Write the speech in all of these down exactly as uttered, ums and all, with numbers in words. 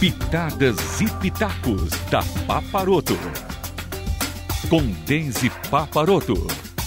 Pitadas e Pitacos da Paparoto. Com Denise Paparoto.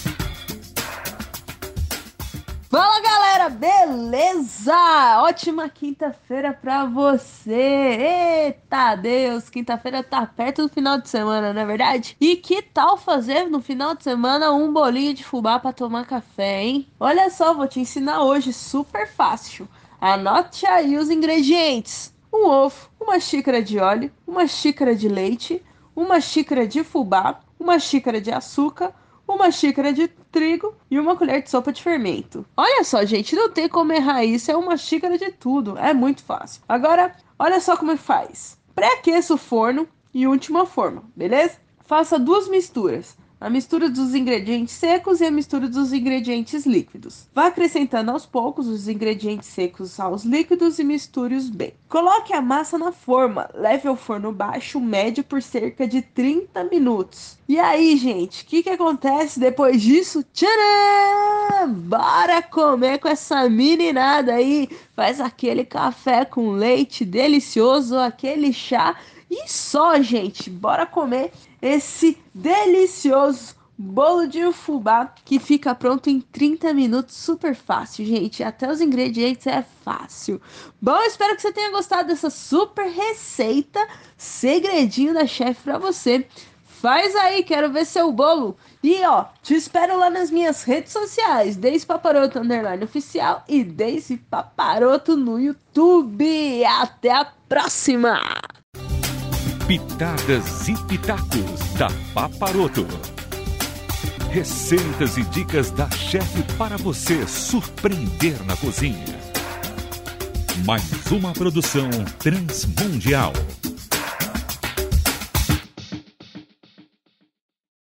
Fala galera, beleza? Ótima quinta-feira pra você. Eita Deus, quinta-feira tá perto do final de semana, não é verdade? E que tal fazer no final de semana um bolinho de fubá pra tomar café, hein? Olha só, vou te ensinar hoje, super fácil. Anote aí os ingredientes: um ovo, uma xícara de óleo, uma xícara de leite, uma xícara de fubá, uma xícara de açúcar, uma xícara de trigo e uma colher de sopa de fermento. Olha só, gente, não tem como errar isso, é uma xícara de tudo, é muito fácil. Agora, olha só como faz. Pré-aqueça o forno e unte uma forma, beleza? Faça duas misturas. A mistura dos ingredientes secos e a mistura dos ingredientes líquidos. Vá acrescentando aos poucos os ingredientes secos aos líquidos e misture-os bem. Coloque a massa na forma. Leve ao forno baixo médio por cerca de trinta minutos. E aí, gente, o que, que acontece depois disso? Tcharam! Bora comer com essa meninada aí. Faz aquele café com leite delicioso, aquele chá. E só, gente, bora comer esse delicioso bolo de fubá que fica pronto em trinta minutos, super fácil, gente. Até os ingredientes é fácil. Bom, espero que você tenha gostado dessa super receita, segredinho da chefe pra você. Faz aí, quero ver seu bolo. E ó, te espero lá nas minhas redes sociais, Denise Paparoto underline oficial e Denise Paparoto no YouTube. Até a próxima! Pitadas e Pitacos da Paparoto. Receitas e dicas da chefe para você surpreender na cozinha. Mais uma produção transmundial.